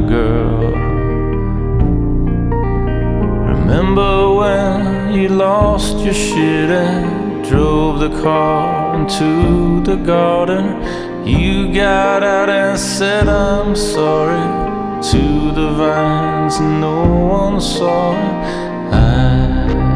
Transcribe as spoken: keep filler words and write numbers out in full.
girl. Remember when you lost your shit and drove the car into the garden? You got out and said I'm sorry to the vines, no one saw it. I